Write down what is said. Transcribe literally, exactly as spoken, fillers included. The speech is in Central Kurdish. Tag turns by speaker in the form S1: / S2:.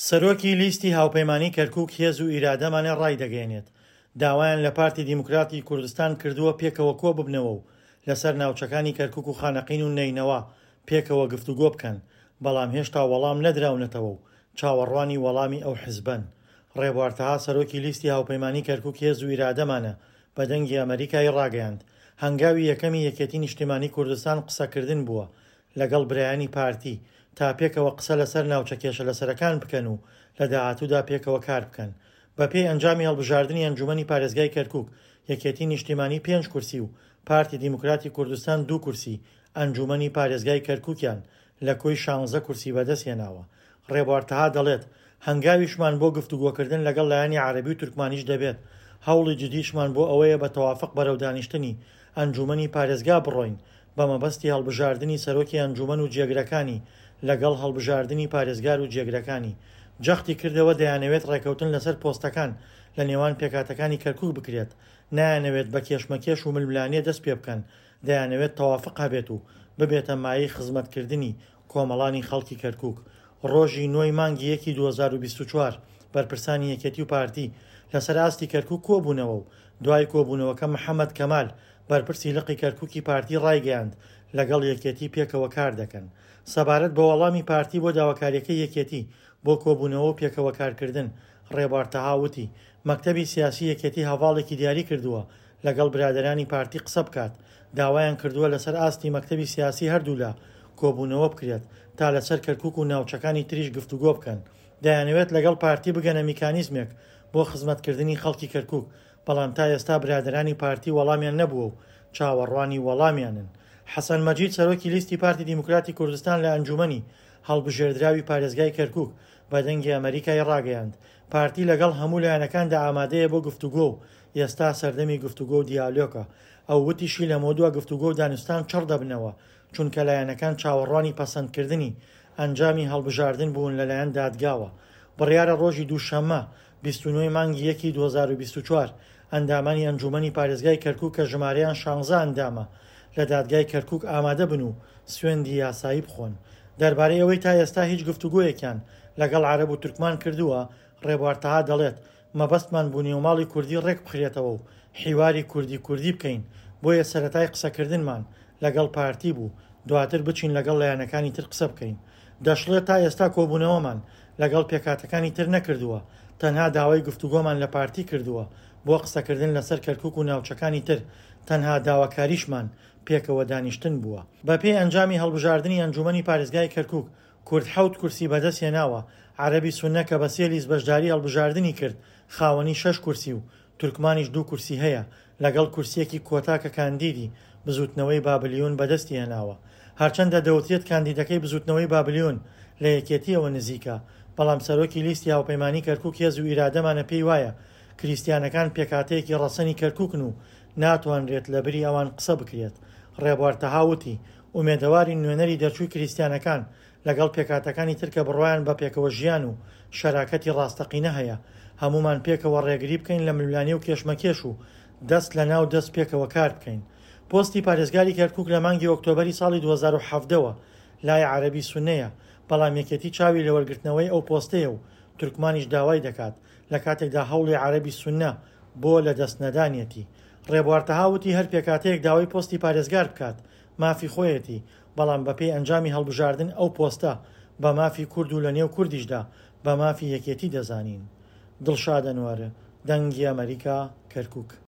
S1: سەرۆکی لیستی هاوپەیمانی کەرکووک هێز و ئیرادەمانە ڕایدەگەێنێت. داوایان لە پارتی دیموکراتی کوردستان کردووە پێکەوە کۆ ببنەوە و لەسەر ناوچەکانی کەرکووک و خانەقین و نەینەوە پێکەوە گفتوگۆ بکەن، بەڵام هێشتا وەڵام نەدراونەتەوە و چاوەڕوانی وەڵامی ئەو حیزبن. ڕێبوارتەها سەرۆکی لیستی هاوپەیمانی کەرکووک هێز و ئیرادەمانە بە دەنگی ئەمریکای ڕاگەیاند. هەنگاوی یەکەمی یەکێتی نیشتیمانی کوردستان قسەکردن بووە لەگەڵ برایانی پارتی تا پێکەوە قسە لەسەر ناوچە کێشە لەسەرەکان بکەن و لە داهاتوودا پێکەوە کار بکەن. بە پێی ئەنجامی هەڵبژاردننی ئەنجومەنی پارێزگای کەرکووک، یەکێتی نیشتیمانی پێنج کورسی و پارتی دیموکراتی کوردستان دوو کورسی، ئەنجومەنی پارێزگای کەرکووکیان لە کۆی شانزە کورسی بەدەستهێناوە. ڕێبوارتەها دەڵێت هەنگاویشمان بۆ گفتوگۆکردن لەگەڵ لایەنی عەرەبی و تورکمانیش دەبێت. هەوڵی جدیشمان بۆ ئەوەیە بە تەوافق بەرەو دانیشتنی ئەنجومەنی پارێزگا بڕۆین بە مەبەستی هەڵبژاردننی سەرۆکی ئەنجومەن و جێگرەکانی لەگەڵ هەڵبژاردننی پارێزگار و جێگرەکانی. جەختی کردەوە دەیانەوێت ڕێکەوتن لەسەر پۆستەکان لە نێوان پێکاتەکانی کەرکووک بکرێت، نایانەوێت بە کێشمەکێش و ململانیە دەست پێ بکەن. دەیانەوێت تەوافق هەبێت و ببێتە مایەی خزمەتکردنی کۆمەڵانی خەڵکی کەرکووک. ڕۆژی نۆی مانگی یەکی دوو هەزار و بیست و چوار بەرپرسانی یەکێتی و پارتی لەسەر ئاستی کەرکووک کۆبوونەوە و دوای کۆبوونەوەکە محەممەد کەمال بەرپرسی لقی کەرکووکی پارتی ڕایگەیاند لەگەڵ یەکێتی پێکەوە کار دەکەن. سەبارەت بە وەڵامی پارتی بۆ داواکاریەکەی یەکێتی بۆ کۆبوونەوە و پێکەوە کارکردن، ڕێبوارتەها وتی مەکتەبی سیاسی یەکێتی هەواڵێکی دیاری کردووە لەگەڵ برادەرانی پارتی قسە بکات. داوایان کردووە لەسەر ئاستی مەکتەبی سیاسی هەردوولا کۆبوونەوە بکرێت تا لەسەر کەرکووک و ناوچەکانی تریش گفتوگۆ بکەن. دەیانەوێت لەگەڵ پارتی بگەنە میکانیزمێک بۆ خزمەتکردنی خەڵکی کەرکووک، بەڵام تا ئێستا برادەرانی پارتی وەڵامیان نەبووە و چاوەڕوانی وەڵامیانن. حەسەن مەجید سەرۆکی لیستی پارتی دیموکراتی کوردستان لە ئەنجومەنی هەڵبژێردراوی پارێزگای کەرکووک بە دەنگی ئەمریکای ڕاگەیاند پارتی لەگەڵ هەموو لایەنەکاندا ئامادەیە بۆ گفتوگۆ و ئێستا سەردەمی گفتوگۆ و دیالۆگە. ئەو وتیشی لە مۆدووە گفتوگۆ و دانوستان چڕ دەبنەوە چونکە لایەنەکان چاوەڕوانی پەسەندکردنی ئەنجامی هەڵبژاردن بوون لەلایەن دادگاوە. بڕیارە ڕۆژی دووشەممە بیست و نۆی مانگی یەکی دوو هەزار و بیست و چوار ئەندامانی ئەنجومەنی پارێزگای کەرکووک کە ژمارەیان شانزە ئەندامە لە دادگای کەرکووک ئامادە بن و سوێندی یاسایی بخۆن. دەربارەی ئەوەی تا ئێستا هیچ گفتوگۆیەکیان لەگەڵ عەرەب و تورکمان کردووە، ڕێبوارتەها دەڵێت مەبەستمان بوو نێوماڵی کوردی ڕێک بخرێتەوە و حیواری کوردی کوردی بکەین، بۆیە سەرەتای قسەکردنمان لەگەڵ پارتی بوو، دواتر بچین لەگەڵ لایەنەکانی تر قسە بکەین. دەشڵێت تا ئێستا کۆبوونەوەمان لەگەڵ پێکاتەکانی تر نەکردووە، تەنها داوای گفتوگۆمان لە پارتی کردووە بۆ قسەکردن لەسەر کەرکووک و ناوچەکانی تر، تەنها داواکاریشمان پێکەوە دانیشتن بووە. بە پێی ئەنجامی هەڵبژاردننی ئەنجومەنی پارێزگای کەرکووک، کورد حەوت کورسی بەدەستهێناوە، عەرەبی سوننە کە بە سێ لیست بەشداری هەڵبژاردننی کرد خاوەنی شەش کورسی و تورکمانیش دوو کورسی هەیە لەگەڵ کورسیەکی کۆتاکە کاندیدی بزوتنەوەی بابلیۆن بەدەستی هێناوە. هەرچەندە دەوترێت کاندیدەکەی بزوتنەوەی بابلیۆن لە یەکێتیەوە نزیکە، بەڵام سەرۆکی لیستی هاوپەیمانی کەرکووک هێز و ئیرادەمانە پێی وایە کریستیانەکان پێکاتەیەکی ڕەسەنی کەرکووکن و ناتوانرێت لە بری ئەوان قسە بکرێت. ڕێبوارتەها وتی ئومێدەواری نوێنەری دەرچووی کریستیانەکان لەگەڵ پێکاتەکانی تر کە بڕوایان بە پێکەوە ژیان و شەراکەتی ڕاستەقینە هەیە، هەمومان پێکەوە ڕێگری بکەین لە ململانی و کێشمەکێش و دەست لە ناو دەست پێکەوە کار بکەین. پۆستی پارێزگاری کەرکووک لە مانگی ئۆکتۆبەری ساڵی دوو هەزار و حەڤدەوە لای عەرەبی سوننەیە، بەڵام یەکێتی چاوی لە وەرگرتنەوەی ئەو پۆستەیە و تورکمانیش داوای دەکات لە کاتێکدا هەوڵی عەرەبی سوننە بۆ لە دەست نەدانیەتی. ڕێبوارتەها وتی هەر پێکاتەیەک داوای پۆستی پارێزگار بکات مافی خۆیەتی، بەڵام بەپێی ئەنجامی هەڵبژاردن ئەو پۆستە بە مافی کورد و لە نێو کوردیشدا بە مافی یەکێتی دەزانین. دڵشاد ئەنوەر، دەنگی ئەمریکا، کەرکووک.